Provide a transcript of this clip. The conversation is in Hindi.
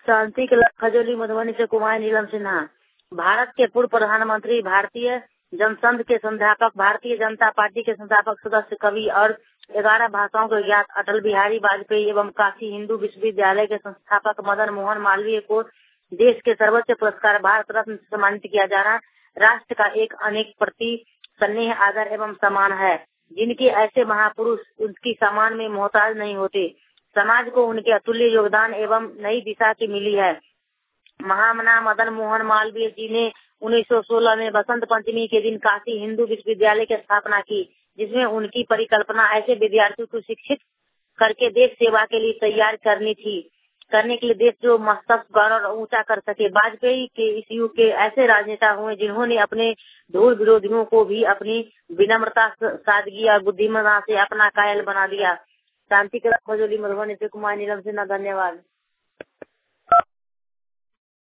शांति क्लब खजोली मधुबनी से कुमार नीलम सिन्हा। भारत के पूर्व प्रधानमंत्री, भारतीय जनसंघ के संस्थापक, भारतीय जनता पार्टी के संस्थापक सदस्य, कवि और 11 भाषाओं के ज्ञात अटल बिहारी वाजपेयी एवं काशी हिंदू विश्वविद्यालय के संस्थापक मदन मोहन मालवीय को देश के सर्वोच्च पुरस्कार भारत रत्न से सम्मानित किया जाना राष्ट्र का एक अनेक प्रति स्नेह, आदर एवं सम्मान है। जिनके ऐसे महापुरुष उनकी सम्मान में मोहताज नहीं होते। समाज को उनके अतुल्य योगदान एवं नई दिशा की मिली है। महामना मदन मोहन मालवीय जी ने 1916 में बसंत पंचमी के दिन काशी हिंदू विश्वविद्यालय की स्थापना की, जिसमें उनकी परिकल्पना ऐसे विद्यार्थियों को शिक्षित करके देश सेवा के लिए तैयार करने के लिए देश जो मस्तक गौरव ऊंचा कर सके। वाजपेयी के इस युग के ऐसे राजनेता हुए जिन्होंने अपने धूल विरोधियों को भी अपनी विनम्रता, सादगी और बुद्धिमत्ता से अपना कायल बना दिया। शांति क्लब खजोली मधुबनी से कुमार नीलम सिन्हा। धन्यवाद।